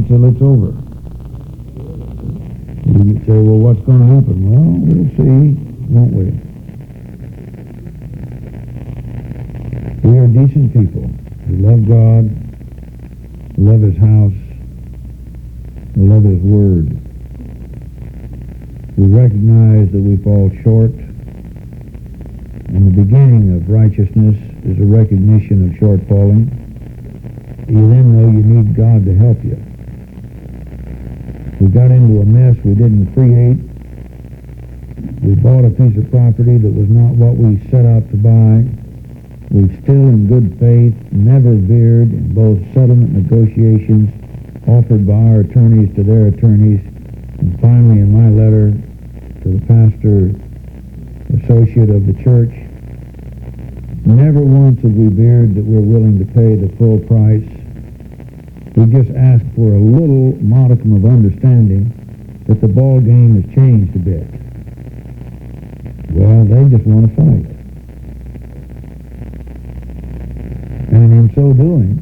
until it's over. You say, well, what's going to happen? Well, we'll see, won't we? We are decent people. We love God, we love His house, we love His Word. We recognize that we fall short, and the beginning of righteousness is a recognition of shortfalling. You then know you need God to help you. We got into a mess we didn't create. We bought a piece of property that was not what we set out to buy. We still, in good faith, never veered in both settlement negotiations offered by our attorneys to their attorneys, and finally in my letter to the pastor associate of the church. Never once have we veered that we're willing to pay the full price. We just ask for a little modicum of understanding that the ball game has changed a bit. Well, they just want to fight. And in so doing,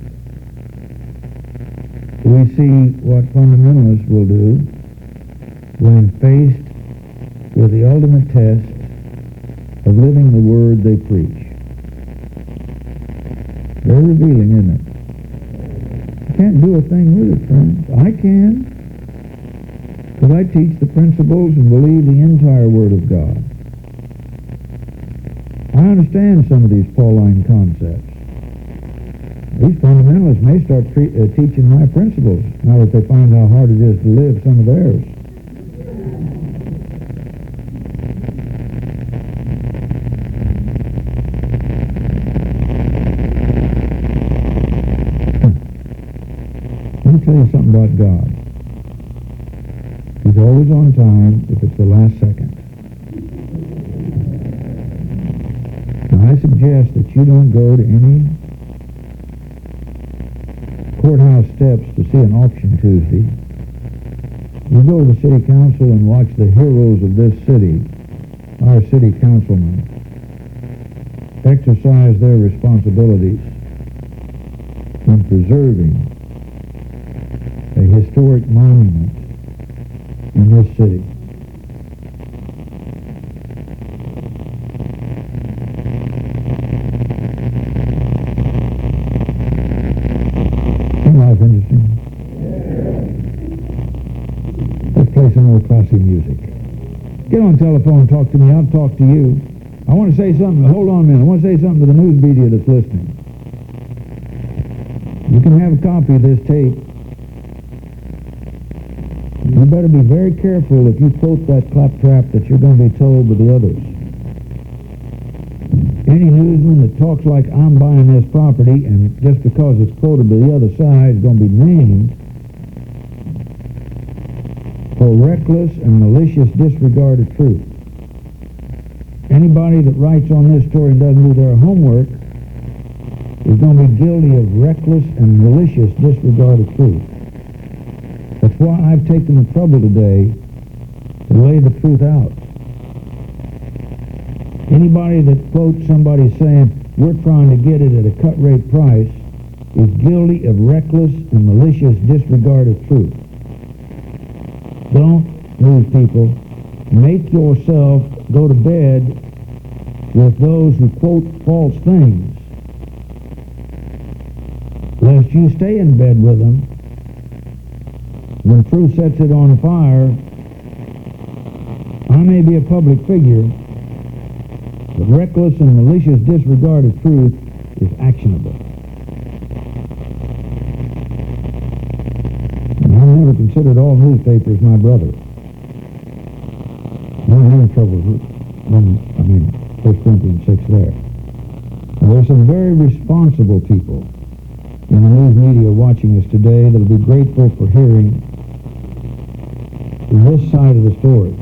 we see what fundamentalists will do when faced with the ultimate test of living the word they preach. Very revealing, isn't it? You can't do a thing with it, friends. I can, because I teach the principles and believe the entire Word of God. I understand some of these Pauline concepts. These fundamentalists may start teaching my principles now that they find how hard it is to live some of theirs. Let me tell you something about God. He's always on time if it's the last second. Now I suggest that you don't go to any courthouse steps to see an auction Tuesday. You go to the city council and watch the heroes of this city, our city councilmen, exercise their responsibilities in preserving a historic monument in this city. Isn't life interesting? Let's play some more classy music. Get on the telephone and talk to me. I'll talk to you. I want to say something. Hold on a minute. I want to say something to the news media that's listening. You can have a copy of this tape. You better be very careful if you quote that claptrap that you're going to be told with the others. Any newsman that talks like I'm buying this property and just because it's quoted by the other side is going to be named for reckless and malicious disregard of truth. Anybody that writes on this story and doesn't do their homework is going to be guilty of reckless and malicious disregard of truth. That's why I've taken the trouble today to lay the truth out. Anybody that quotes somebody saying, we're trying to get it at a cut-rate price, is guilty of reckless and malicious disregard of truth. Don't, news people, make yourself go to bed with those who quote false things, lest you stay in bed with them when truth sets it on fire. I may be a public figure, but reckless and malicious disregard of truth is actionable. And I've never considered all newspapers my brother. I'm having trouble with 1 Corinthians 6 there. Now, there's some very responsible people in the news media watching us today that will be grateful for hearing this side of the story.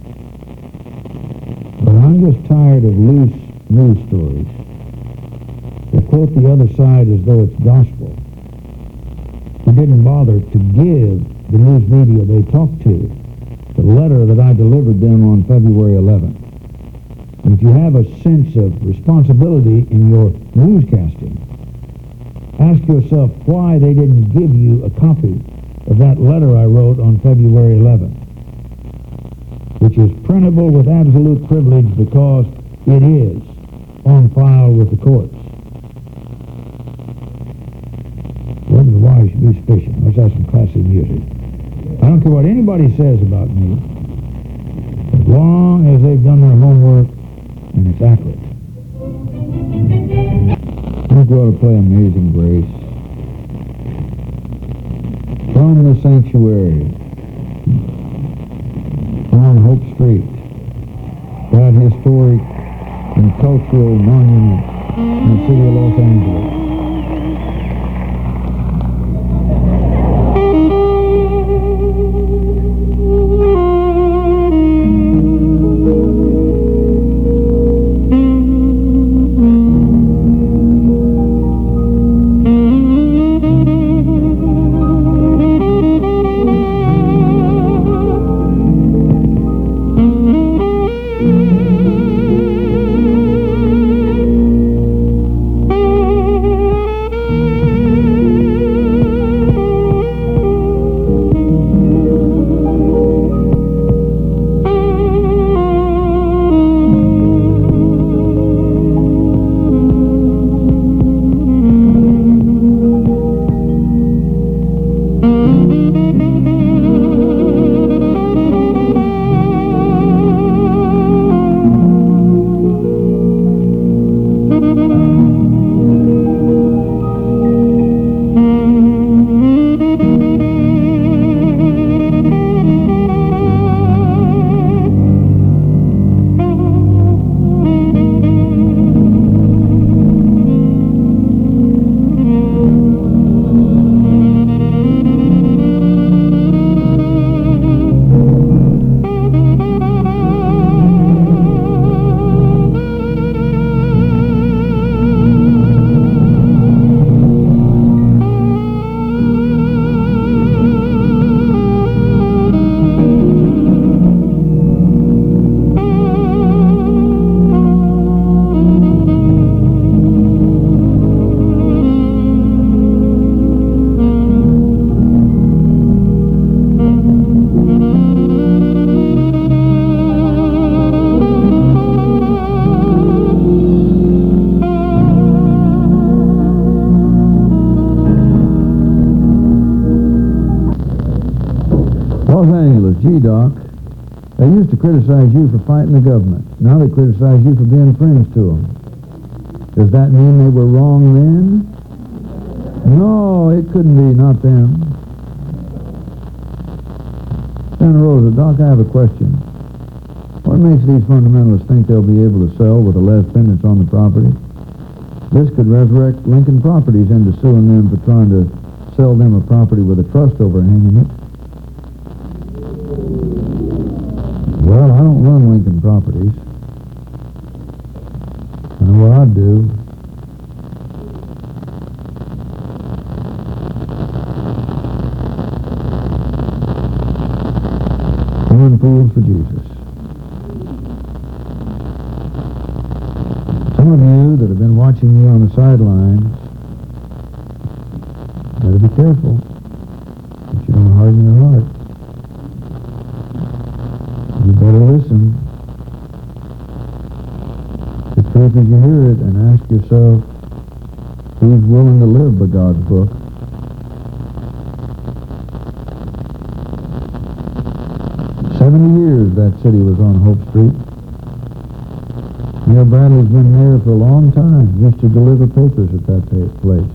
But I'm just tired of loose news stories that quote the other side as though it's gospel. Who didn't bother to give the news media they talked to the letter that I delivered them on February 11th. And if you have a sense of responsibility in your newscasting, ask yourself why they didn't give you a copy of that letter I wrote on February 11th, which is printable with absolute privilege because it is on file with the courts. Whether the wire should be sufficient. Let's have some classic music. I don't care what anybody says about me, as long as they've done their homework and it's accurate. I think we ought to play Amazing Grace. From the sanctuary, on Hope Street, that historic and cultural monument in the city of Los Angeles. Los Angeles, G-Doc, they used to criticize you for fighting the government. Now they criticize you for being friends to them. Does that mean they were wrong then? No, it couldn't be, not them. Santa Rosa, Doc, I have a question. What makes these fundamentalists think they'll be able to sell with a less pendants on the property? This could resurrect Lincoln Properties into suing them for trying to sell them a property with a trust overhanging it. Well, I don't run Lincoln Properties. I know what I'd do. One fools for Jesus. Some of you that have been watching me on the sidelines better be careful that you don't harden your heart. You better listen. The truth as you hear it, and ask yourself, who's willing to live by God's book? Years that city was on Hope Street. Neil Bradley's been there for a long time, used to deliver papers at that place.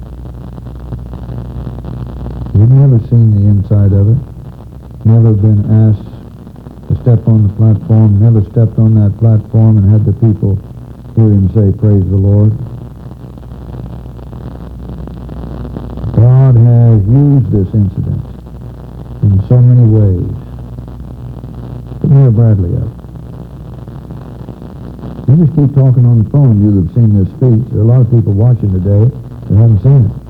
We've never seen the inside of it, never been asked to step on the platform, never stepped on that platform and had the people hear him say, praise the Lord. God has used this incident in so many ways. Mayor Bradley up. You just keep talking on the phone, you that have seen this speech. There are a lot of people watching today that haven't seen it.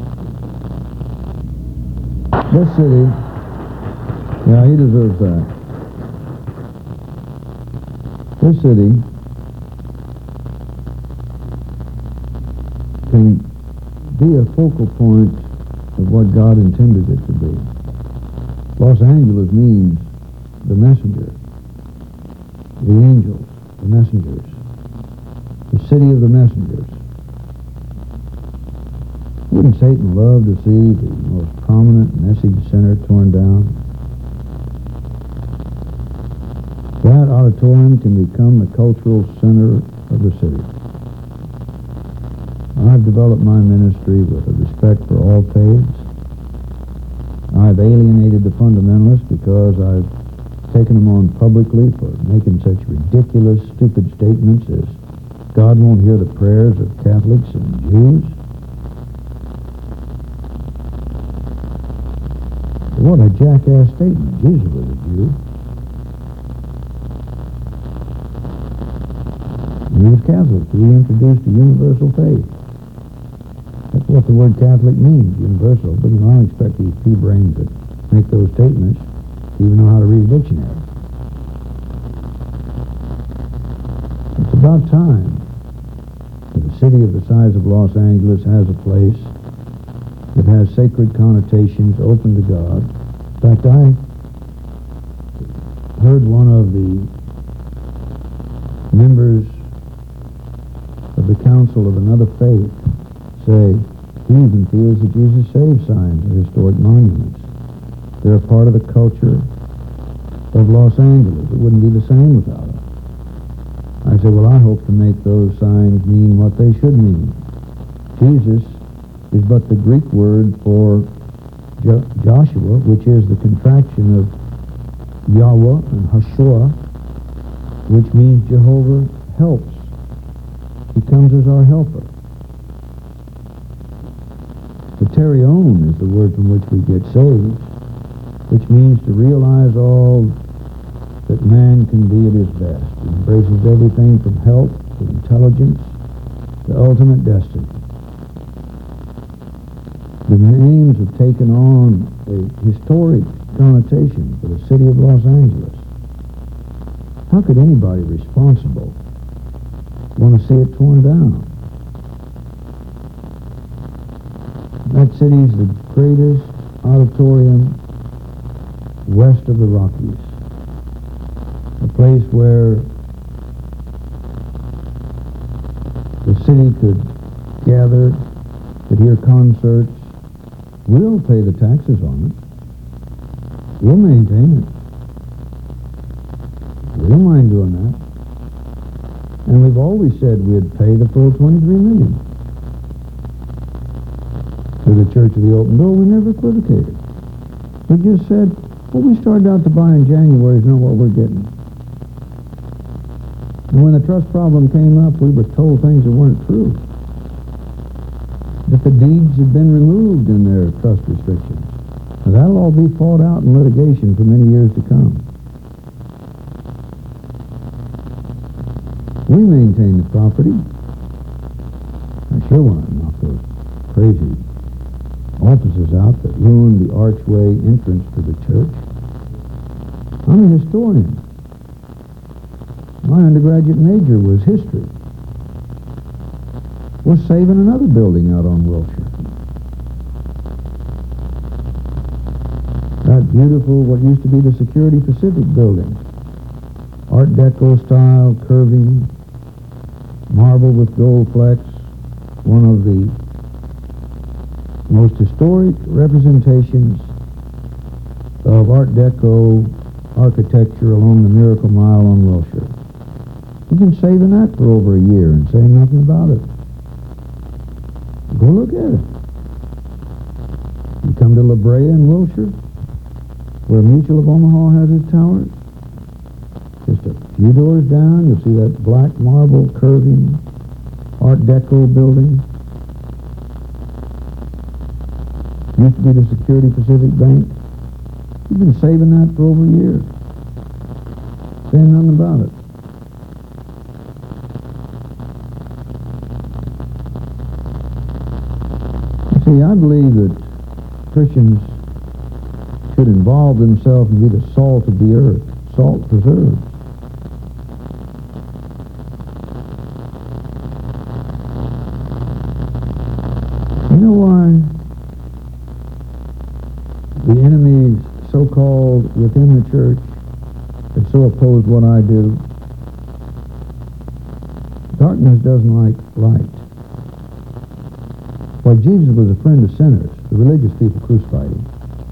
This city, yeah, he deserves that. This city can be a focal point of what God intended it to be. Los Angeles means the messenger, the angels, the messengers, the city of the messengers. Wouldn't Satan love to see the most prominent message center torn down? That auditorium can become the cultural center of the city. I've developed my ministry with a respect for all faiths. I've alienated the fundamentalists because I've taken them on publicly for making such ridiculous, stupid statements as God won't hear the prayers of Catholics and Jews. What a jackass statement. Jesus was a Jew. He was Catholic. He introduced a universal faith. That's what the word Catholic means, universal. But I don't expect these pea brains that make those statements to even know how to read a dictionary. It's about time that a city of the size of Los Angeles has a place that has sacred connotations open to God. In fact, I heard one of the members of the council of another faith say he even feels that Jesus Saves signs are historic monuments. They're a part of the culture of Los Angeles. It wouldn't be the same without them. I said, well, I hope to make those signs mean what they should mean. Jesus is but the Greek word for Joshua, which is the contraction of Yahweh and Hashua, which means Jehovah helps. He comes as our helper. Soterion is the word from which we get saved, which means to realize all that man can be at his best. It embraces everything from health to intelligence to ultimate destiny. The names have taken on a historic connotation for the city of Los Angeles. How could anybody responsible want to see it torn down? That city is the greatest auditorium west of the Rockies. A place where the city could gather, could hear concerts. We'll pay the taxes on it. We'll maintain it. We don't mind doing that. And we've always said we'd pay the full $23 million to the Church of the Open Door. We never equivocated. We just said, what we started out to buy in January is not what we're getting. And when the trust problem came up, we were told things that weren't true. That the deeds had been removed in their trust restrictions. Now, that'll all be fought out in litigation for many years to come. We maintain the property. I sure want to knock those crazy offices out that ruined the archway entrance to the church. I'm a historian. My undergraduate major was history. We're saving another building out on Wilshire. That beautiful, what used to be the Security Pacific building. Art Deco style, curving, marble with gold flecks. One of the most historic representations of Art Deco architecture along the Miracle Mile on Wilshire. We've been saving that for over a year and saying nothing about it. Go look at it. You come to La Brea in Wilshire, where Mutual of Omaha has its towers. Just a few doors down, you'll see that black marble curving Art Deco building. Used to be the Security Pacific Bank. We've been saving that for over a year. Saying nothing about it. See, I believe that Christians should involve themselves and be the salt of the earth. Salt preserves. You know why the enemy's so so-called within the church that so oppose what I do. Darkness doesn't like light. Why, Jesus was a friend of sinners. The religious people crucified him.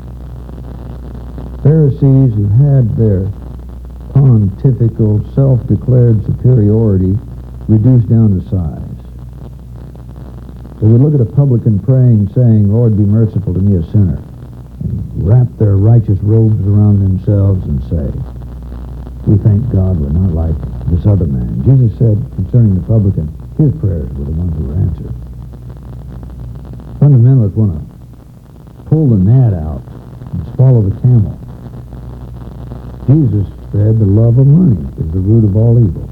Pharisees who had their pontifical, self-declared superiority reduced down to size. They would look at a publican praying, saying, Lord, be merciful to me, a sinner, and wrap their righteous robes around themselves and say, we thank God we're not like this other man. Jesus said concerning the publican, his prayers were the ones that were answered. Fundamentalists want to pull the gnat out and swallow the camel. Jesus said the love of money is the root of all evil.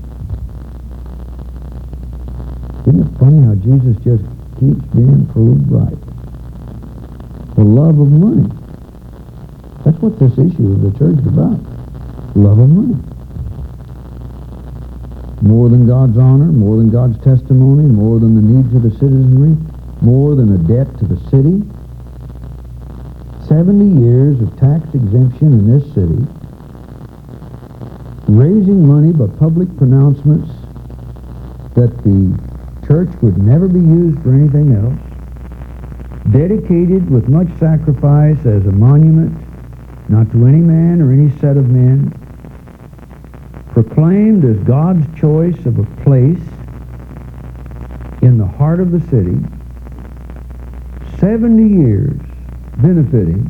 Isn't it funny how Jesus just keeps being proved right? The love of money. That's what this issue of the church is about. Love of money. More than God's honor, more than God's testimony, more than the needs of the citizenry, more than a debt to the city. 70 years of tax exemption in this city, raising money by public pronouncements that the church would never be used for anything else, dedicated with much sacrifice as a monument, not to any man or any set of men, proclaimed as God's choice of a place in the heart of the city, 70 years benefiting,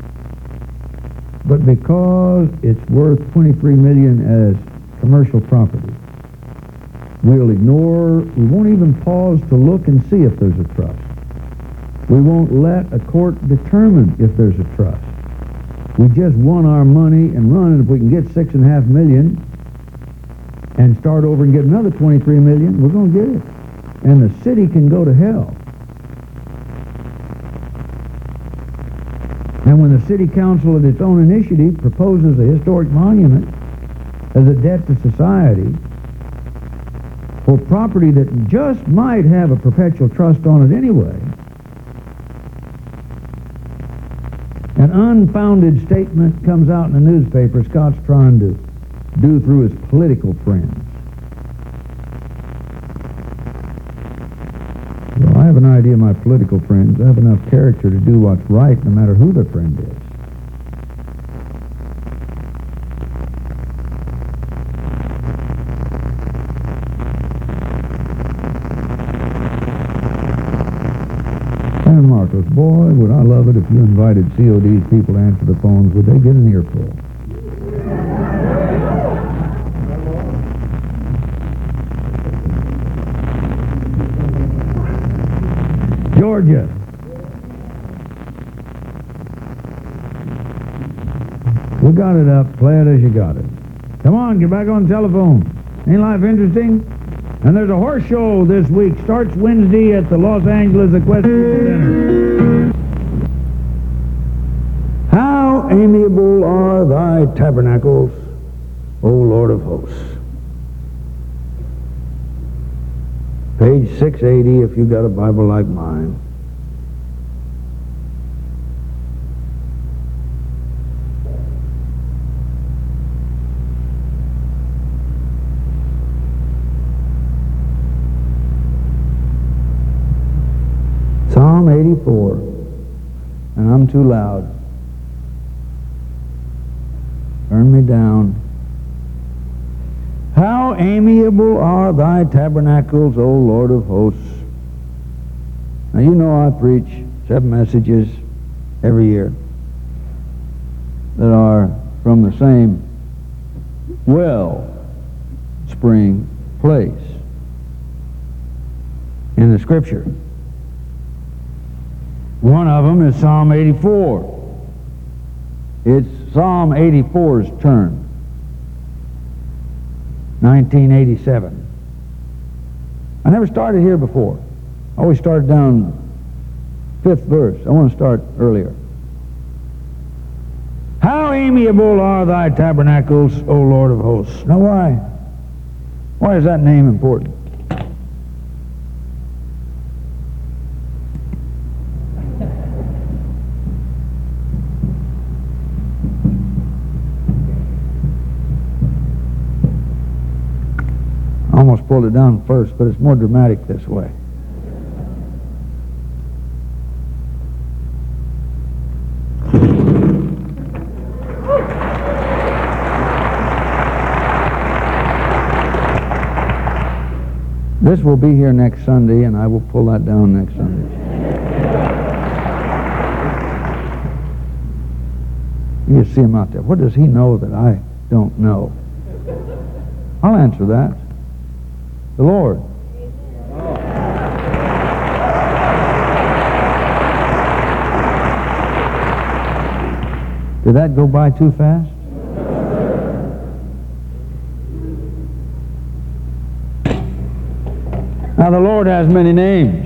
but because it's worth $23 million as commercial property, we won't even pause to look and see if there's a trust. We won't let a court determine if there's a trust. We just want our money and run, and if we can get $6.5 million and start over and get another $23 million, we're going to get it. And the city can go to hell. And when the city council at its own initiative proposes a historic monument as a debt to society for property that just might have a perpetual trust on it anyway, an unfounded statement comes out in the newspaper Scott's trying to do through his political friends. Well, I have an idea of my political friends. I have enough character to do what's right no matter who their friend is. San Marcos, boy, would I love it if you invited COD's people to answer the phones. Would they get an earful? Georgia. We got it up. Play it as you got it. Come on, get back on the telephone. Ain't life interesting? And there's a horse show this week. Starts Wednesday at the Los Angeles Equestrian Center. How amiable are thy tabernacles, O Lord of hosts. Page 680 if you got a Bible like mine. Psalm 84, and I'm too loud. Turn me down. How amiable are thy tabernacles, O Lord of hosts. Now you know I preach 7 messages every year that are from the same spring place in the Scripture. One of them is Psalm 84. It's Psalm 84's turn. 1987. I never started here before. I always started down 5th verse. I want to start earlier. How amiable are thy tabernacles, O Lord of hosts. Now why? Why is that name important? pulled it down first, but it's more dramatic this way. This will be here next Sunday, and I will pull that down next Sunday. You see him out there. What does he know that I don't know? I'll answer that. The Lord. Did that go by too fast? Now the Lord has many names.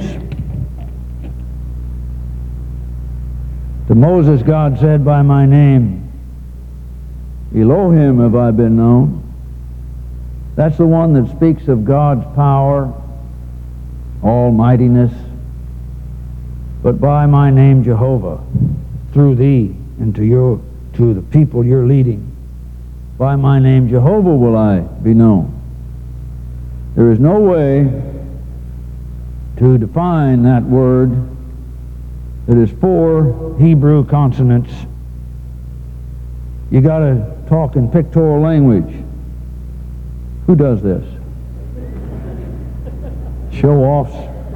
To Moses, God said, by my name, Elohim have I been known. That's the one that speaks of God's power, almightiness. But by my name, Jehovah, through thee and to the people you're leading, by my name, Jehovah, will I be known. There is no way to define that word that is 4 Hebrew consonants. You got to talk in pictorial language. Who does this? Show-offs.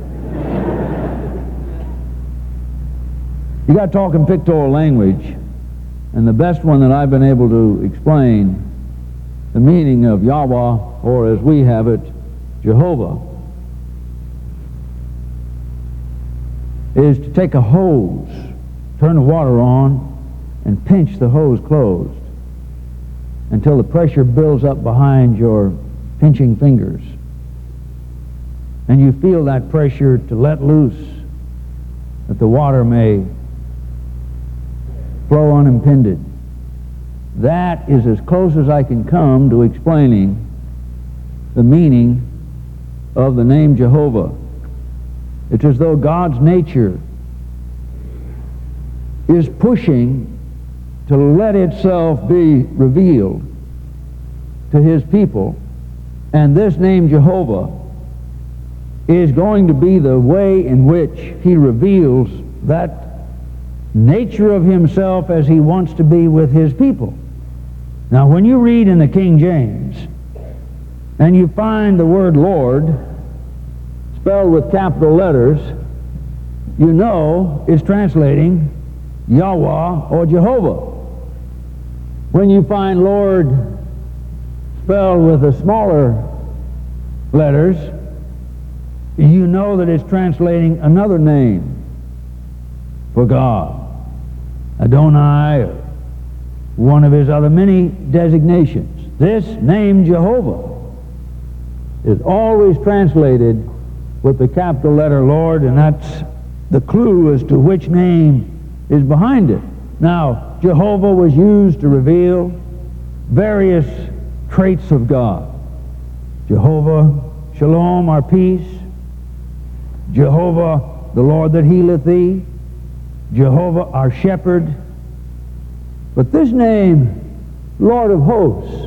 You got to talk in pictorial language, and the best one that I've been able to explain the meaning of Yahweh, or as we have it, Jehovah, is to take a hose, turn the water on, and pinch the hose closed until the pressure builds up behind your pinching fingers. And you feel that pressure to let loose, that the water may flow unimpeded. That is as close as I can come to explaining the meaning of the name Jehovah. It's as though God's nature is pushing to let itself be revealed to his people, and this name Jehovah is going to be the way in which he reveals that nature of himself as he wants to be with his people. Now, when you read in the King James and you find the word Lord spelled with capital letters, you know it's translating Yahweh or Jehovah. When you find Lord spelled with the smaller letters, you know that it's translating another name for God, Adonai, or one of his other many designations. This name Jehovah is always translated with the capital letter Lord, and that's the clue as to which name is behind it. Now, Jehovah was used to reveal various traits of God. Jehovah Shalom, our peace. Jehovah, the Lord that healeth thee. Jehovah, our shepherd. But this name, Lord of hosts,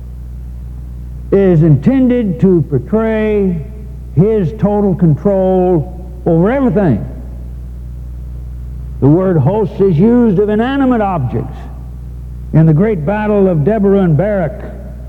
is intended to portray his total control over everything. The word hosts is used of inanimate objects. In the great battle of Deborah and Barak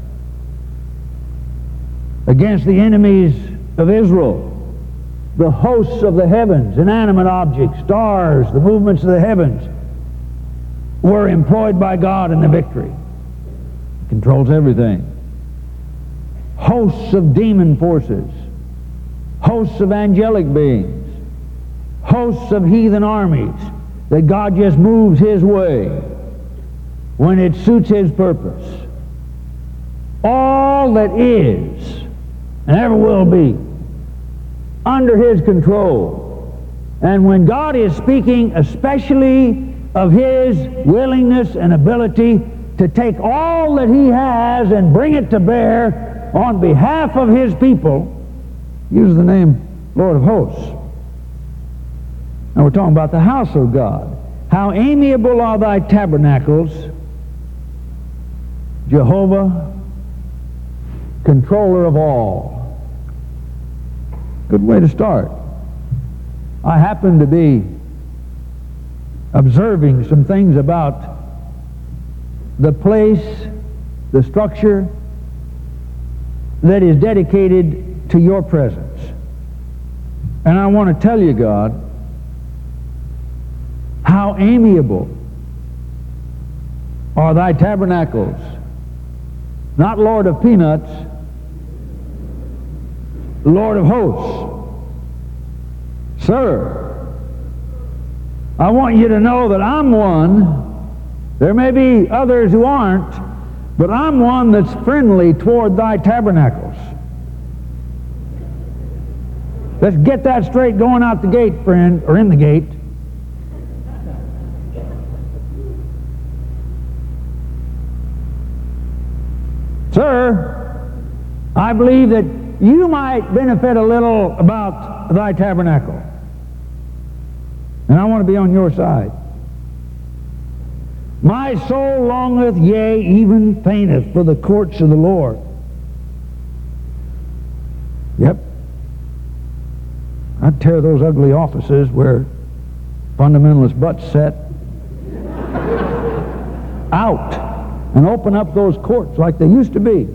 against the enemies of Israel, the hosts of the heavens, inanimate objects, stars, the movements of the heavens, were employed by God in the victory. He controls everything. Hosts of demon forces, hosts of angelic beings, hosts of heathen armies that God just moves his way when it suits his purpose. All that is and ever will be under his control. And when God is speaking especially of his willingness and ability to take all that he has and bring it to bear on behalf of his people, use the name Lord of hosts. Now we're talking about the house of God. How amiable are thy tabernacles, Jehovah, controller of all. Good way to start. I happen to be observing some things about the place, the structure that is dedicated to your presence. And I want to tell you, God, how amiable are thy tabernacles, not Lord of peanuts, Lord of hosts. Sir, I want you to know that I'm one. There may be others who aren't, but I'm one that's friendly toward thy tabernacles. Let's get that straight going out the gate, friend, or in the gate. Sir, I believe that you might benefit a little about thy tabernacle. And I want to be on your side. My soul longeth, yea, even fainteth for the courts of the Lord. Yep. I'd tear those ugly offices where fundamentalist butts set out and open up those courts like they used to be.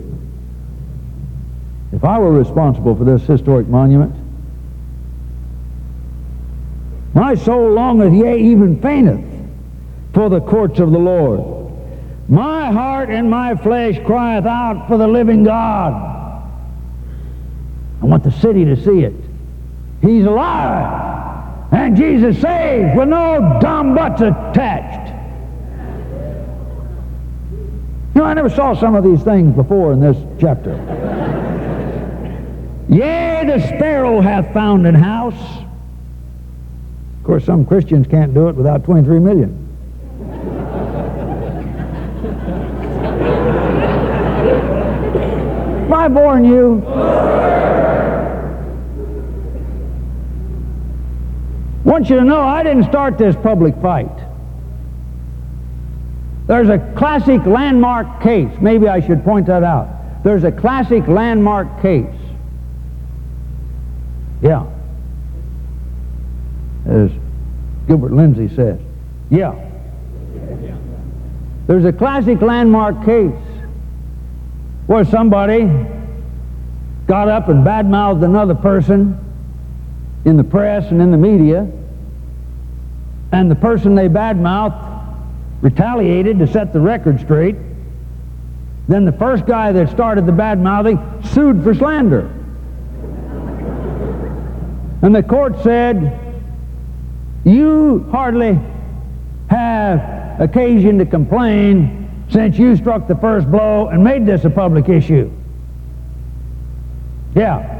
If I were responsible for this historic monument, my soul longeth, yea, even fainteth for the courts of the Lord. My heart and my flesh crieth out for the living God. I want the city to see it. He's alive, and Jesus saves with no dumb butts attached. You know, I never saw some of these things before in this chapter. Yea, the sparrow hath found an house. Of course, some Christians can't do it without 23 million. Am I boring you? I want you to know I didn't start this public fight. There's a classic landmark case. Maybe I should point that out. There's a classic landmark case. Yeah. As Gilbert Lindsay says. Yeah. There's a classic landmark case where somebody got up and badmouthed another person in the press and in the media, and the person they badmouthed retaliated to set the record straight. Then the first guy that started the badmouthing sued for slander. And the court said, you hardly have occasion to complain since you struck the first blow and made this a public issue. Yeah.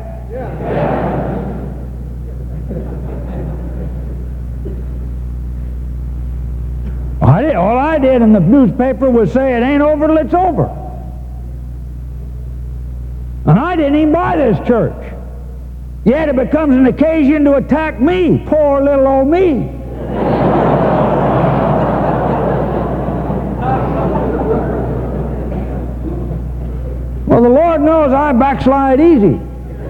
All I did in the newspaper was say it ain't over till it's over. And I didn't even buy this church. Yet it becomes an occasion to attack me, poor little old me. Well, the Lord knows I backslide easy.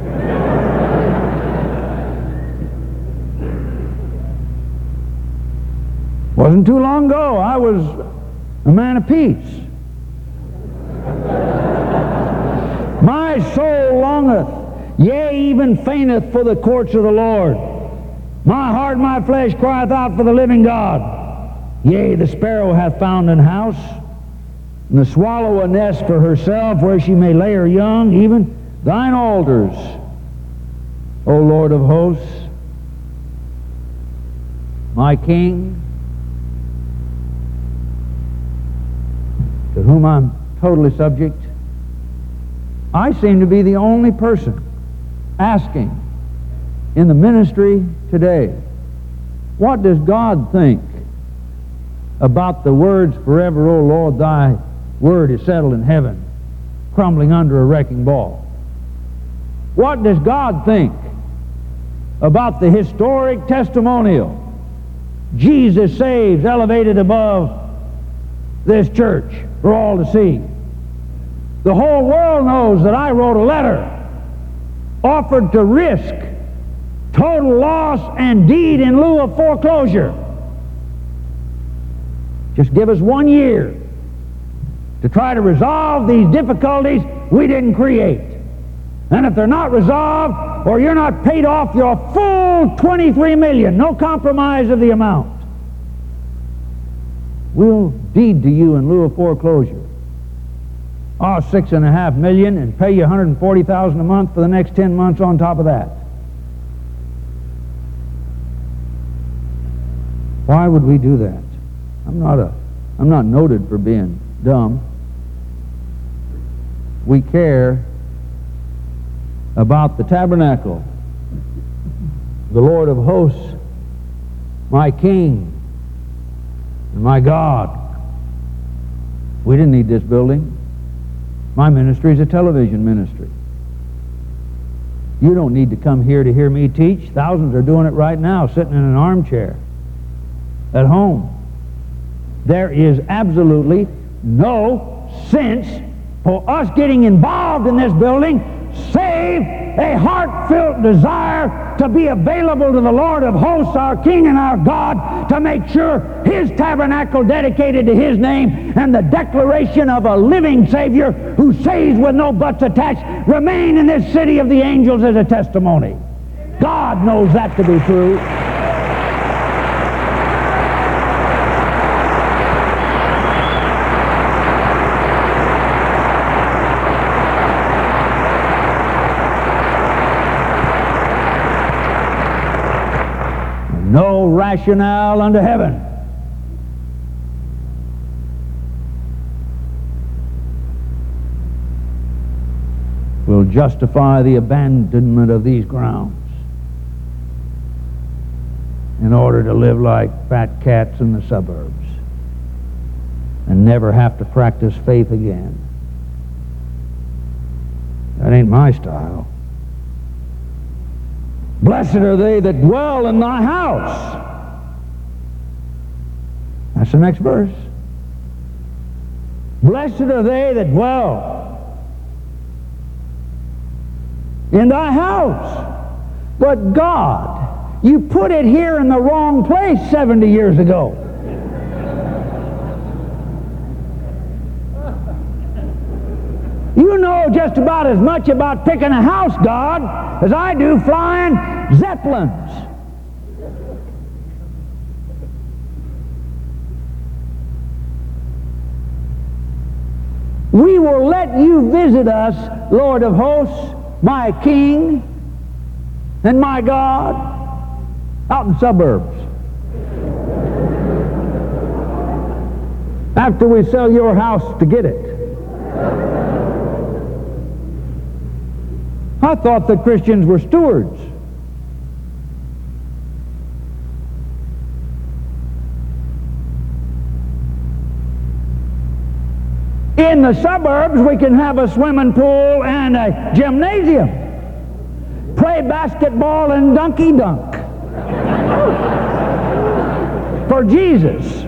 Wasn't too long ago I was a man of peace. My soul longeth, yea, even fainteth for the courts of the Lord. My heart and my flesh crieth out for the living God. Yea, the sparrow hath found an house, and the swallow a nest for herself, where she may lay her young, even thine altars, O Lord of hosts. My King, to whom I'm totally subject, I seem to be the only person asking in the ministry today, what does God think about the words, forever, O Lord, thy word is settled in heaven, crumbling under a wrecking ball? What does God think about the historic testimonial, Jesus saves, elevated above this church for all to see? The whole world knows that I wrote a letter, offered to risk total loss and deed in lieu of foreclosure. Just give us 1 year to try to resolve these difficulties we didn't create. And if they're not resolved, or you're not paid off your full $23 million, no compromise of the amount, we'll deed to you in lieu of foreclosure $6.5 million and pay you $140,000 a month for the next 10 months on top of that. Why would we do that? I'm not noted for being dumb. We care about the tabernacle, the Lord of hosts, my King and my God. We didn't need this building. My ministry is a television ministry. You don't need to come here to hear me teach. Thousands are doing it right now, sitting in an armchair at home. There is absolutely no sense for us getting involved in this building, save a heartfelt desire to be available to the Lord of hosts, our King and our God, to make sure His tabernacle dedicated to His name and the declaration of a living Savior who saves with no buts attached remain in this city of the angels as a testimony. God knows that to be true. No rationale under heaven will justify the abandonment of these grounds in order to live like fat cats in the suburbs and never have to practice faith again. That ain't my style. Blessed are they that dwell in thy house. That's the next verse. Blessed are they that dwell in thy house. But God, you put it here in the wrong place 70 years ago. You know just about as much about picking a house, God, as I do flying Zeppelins. We will let you visit us, Lord of hosts, my King and my God, out in the suburbs. After we sell your house to get it. I thought that Christians were stewards. In the suburbs, we can have a swimming pool and a gymnasium. Play basketball and dunky dunk. For Jesus.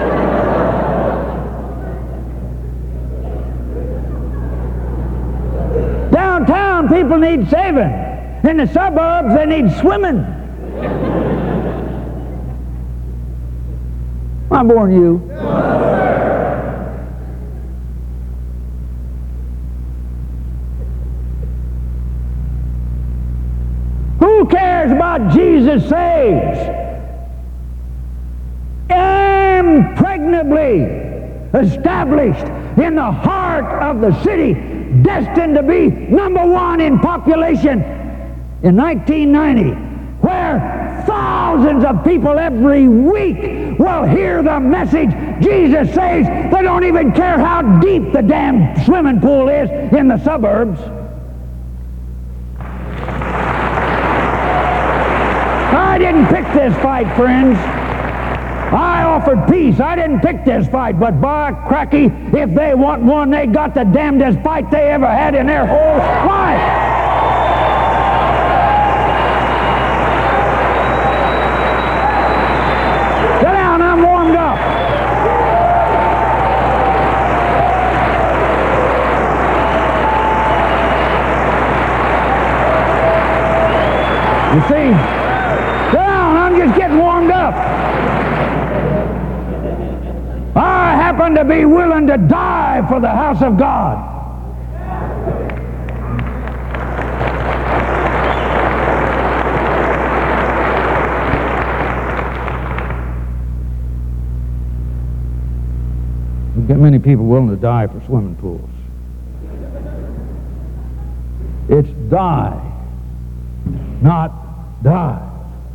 Downtown, people need saving. In the suburbs, they need swimming. I warn you. Who cares about Jesus saves? Impregnably established in the heart of the city, destined to be #1 in population in 1990, where thousands of people every week will hear the message Jesus saves. They don't even care how deep the damn swimming pool is in the suburbs. I didn't pick this fight, friends. I offered peace. I didn't pick this fight, but by cracky, if they want one, they got the damnedest fight they ever had in their whole life. Sit down, I'm warmed up. You see, enough. I happen to be willing to die for the house of God. We get many people willing to die for swimming pools. It's die, not die.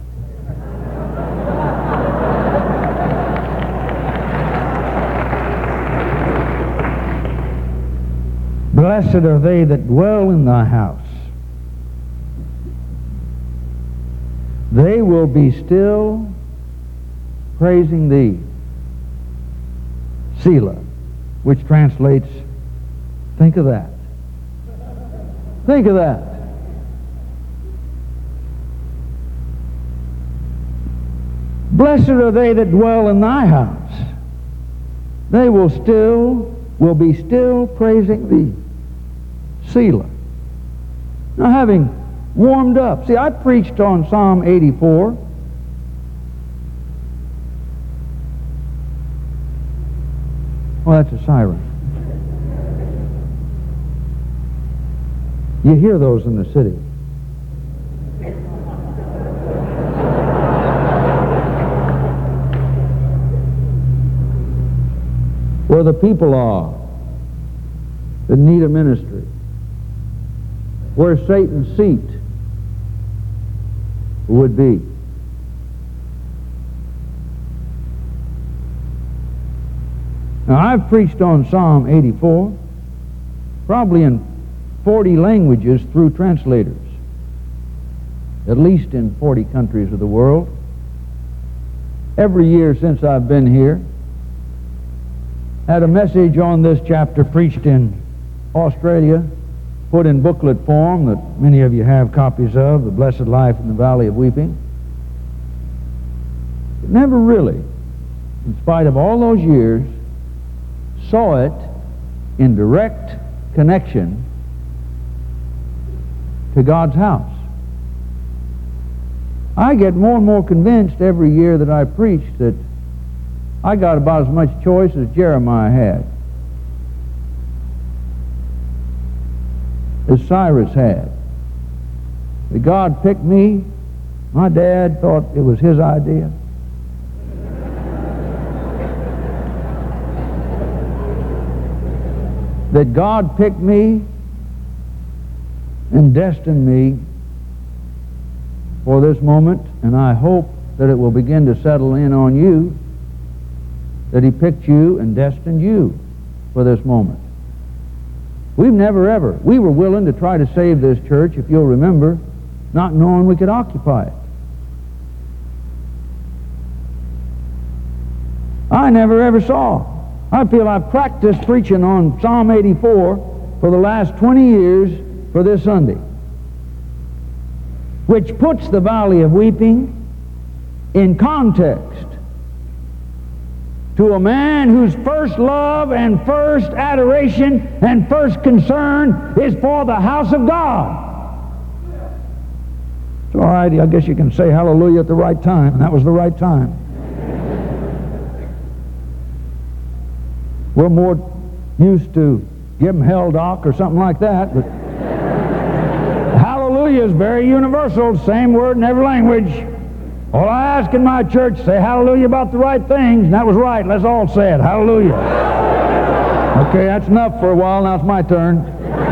Blessed are they that dwell in thy house. They will be still praising thee. Selah, which translates, think of that. Think of that. Blessed are they that dwell in thy house. They will be still praising thee. Selah. Now, having warmed up, see, I preached on Psalm 84. Well, that's a siren. You hear those in the city. Where the people are that need a ministry. Where Satan's seat would be. Now, I've preached on Psalm 84, probably in 40 languages through translators, at least in 40 countries of the world. Every year since I've been here, had a message on this chapter preached in Australia, put in booklet form that many of you have copies of, The Blessed Life in the Valley of Weeping. But never really, in spite of all those years, saw it in direct connection to God's house. I get more and more convinced every year that I preach that I got about as much choice as Jeremiah had, as Cyrus had. That God picked me. My dad thought it was his idea. That God picked me and destined me for this moment, and I hope that it will begin to settle in on you that He picked you and destined you for this moment. We were willing to try to save this church, if you'll remember, not knowing we could occupy it. I never ever saw. I feel I've practiced preaching on Psalm 84 for the last 20 years for this Sunday, which puts the Valley of Weeping in context to a man whose first love and first adoration and first concern is for the house of God. It's all right, I guess you can say hallelujah at the right time, and that was the right time. We're more used to give them hell, Doc, or something like that, but hallelujah is very universal, same word in every language. All I ask in my church, say hallelujah about the right things, and that was right. Let's all say it. Hallelujah. Okay, that's enough for a while. Now it's my turn.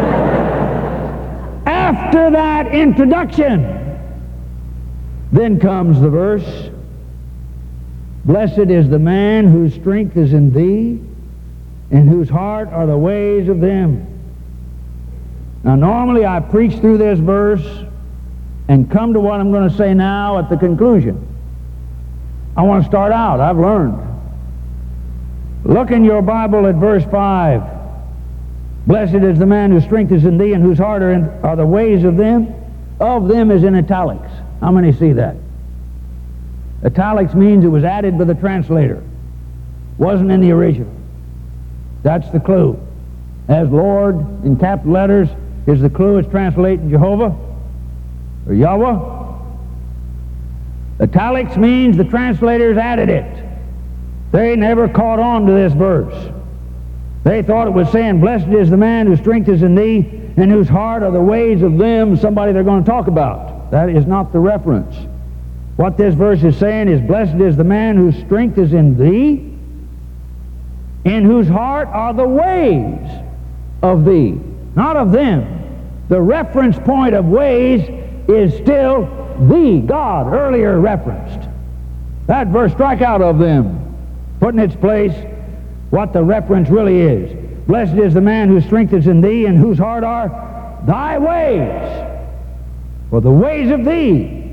After that introduction, then comes the verse, blessed is the man whose strength is in thee, in whose heart are the ways of them. Now, normally I preach through this verse and come to what I'm going to say now at the conclusion. I want to start out. I've learned. Look in your Bible at verse 5. Blessed is the man whose strength is in thee, and whose heart are the ways of them. Of them is in italics. How many see that? Italics means it was added by the translator. Wasn't in the original. That's the clue. As Lord in capital letters is the clue. It's translating Jehovah or Yahweh. Italics means the translators added it. They never caught on to this verse. They thought it was saying, blessed is the man whose strength is in thee, and whose heart are the ways of them, somebody they're going to talk about. That is not the reference. What this verse is saying is, blessed is the man whose strength is in thee, in whose heart are the ways of thee, not of them. The reference point of ways is still thee, God, earlier referenced. That verse, strike out of them. Put in its place what the reference really is. Blessed is the man whose strength is in thee, and whose heart are thy ways, or the ways of thee.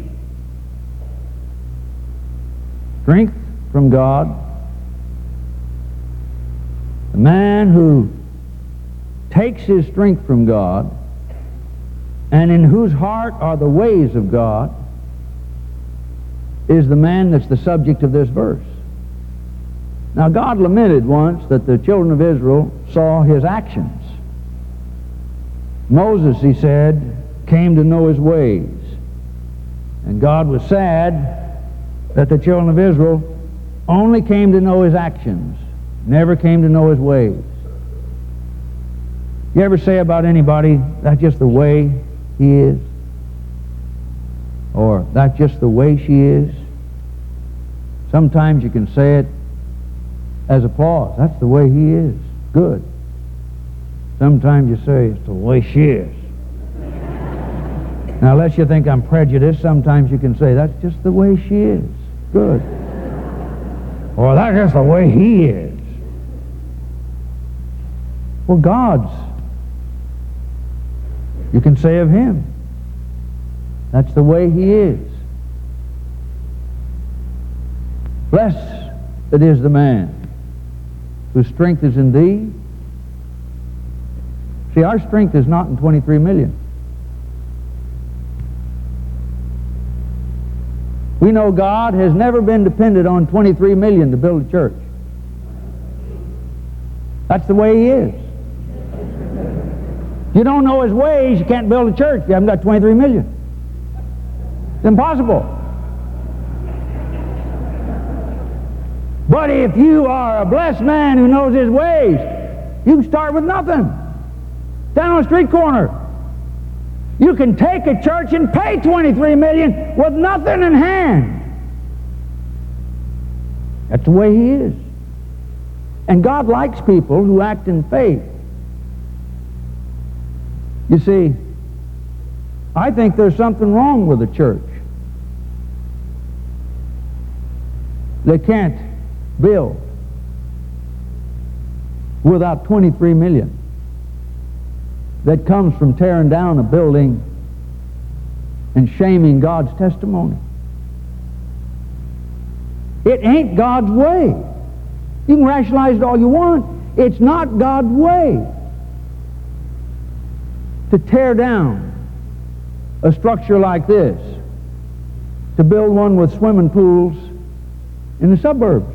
Strength from God. The man who takes his strength from God, and in whose heart are the ways of God, is the man that's the subject of this verse. Now, God lamented once that the children of Israel saw his actions. Moses, he said, came to know his ways. And God was sad that the children of Israel only came to know his actions, never came to know his ways. You ever say about anybody, that's just the way he is? Or that's just the way she is? Sometimes you can say it as applause. That's the way he is. Good. Sometimes you say, it's the way she is. Now, unless you think I'm prejudiced, sometimes you can say, that's just the way she is. Good. Or that's just the way he is. Well, God's. You can say of him, that's the way he is. Blessed is the man whose strength is in thee. See, our strength is not in 23 million. We know God has never been dependent on 23 million to build a church. That's the way he is. If you don't know his ways, you can't build a church if you haven't got 23 million. It's impossible. But if you are a blessed man who knows his ways, you can start with nothing. Down on a street corner. You can take a church and pay 23 million with nothing in hand. That's the way he is. And God likes people who act in faith. You see, I think there's something wrong with the church. They can't build without 23 million that comes from tearing down a building and shaming God's testimony. It ain't God's way. You can rationalize it all you want. It's not God's way to tear down a structure like this, to build one with swimming pools in the suburbs.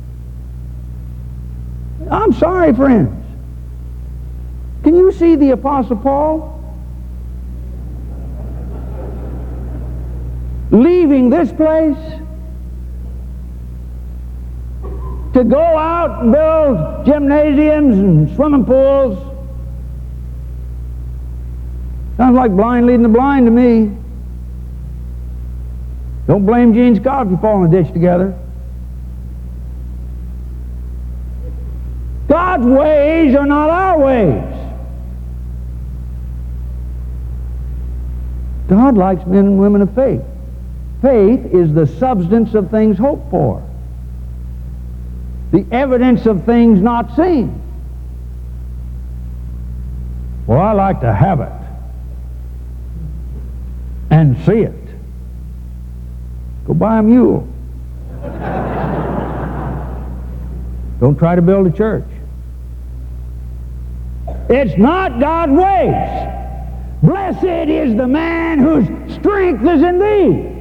I'm sorry, friends. Can you see the Apostle Paul leaving this place to go out and build gymnasiums and swimming pools? Sounds like blind leading the blind to me. Don't blame Gene Scott if you fall in a ditch together. God's ways are not our ways. God likes men and women of faith. Faith is the substance of things hoped for, the evidence of things not seen. Well, I like to have it and see it. Go buy a mule. Don't try to build a church. It's not God's ways. Blessed is the man whose strength is in thee.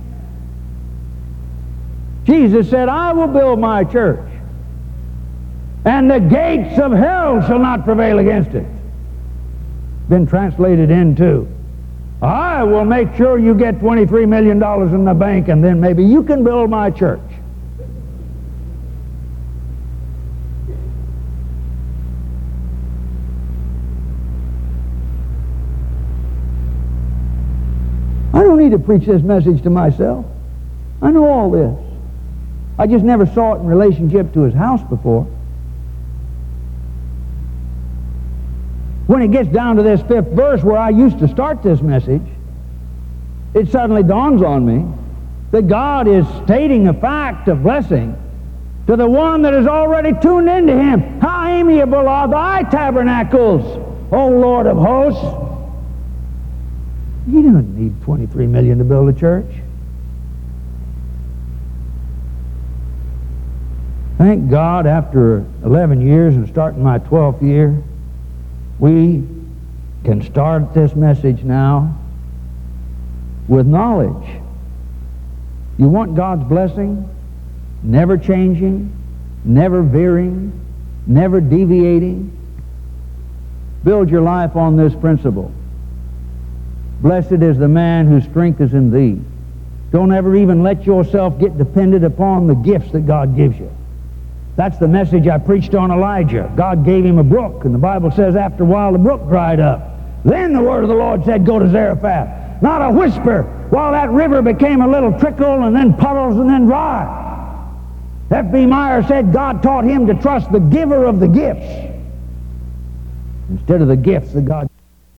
Jesus said, I will build my church, and the gates of hell shall not prevail against it. Been translated into, I will make sure you get $23 million in the bank, and then maybe you can build my church. I don't need to preach this message to myself. I know all this. I just never saw it in relationship to his house before. When it gets down to this 5th verse where I used to start this message, it suddenly dawns on me that God is stating a fact of blessing to the one that is already tuned into him. How amiable are thy tabernacles, O Lord of hosts. You don't need $23 million to build a church. Thank God, after 11 years and starting my 12th year, we can start this message now with knowledge. You want God's blessing? Never changing, never veering, never deviating. Build your life on this principle. Blessed is the man whose strength is in thee. Don't ever even let yourself get dependent upon the gifts that God gives you. That's the message I preached on Elijah. God gave him a brook, and the Bible says after a while the brook dried up. Then the word of the Lord said, go to Zarephath. Not a whisper, while that river became a little trickle, and then puddles, and then dry. F.B. Meyer said God taught him to trust the giver of the gifts instead of the gifts that God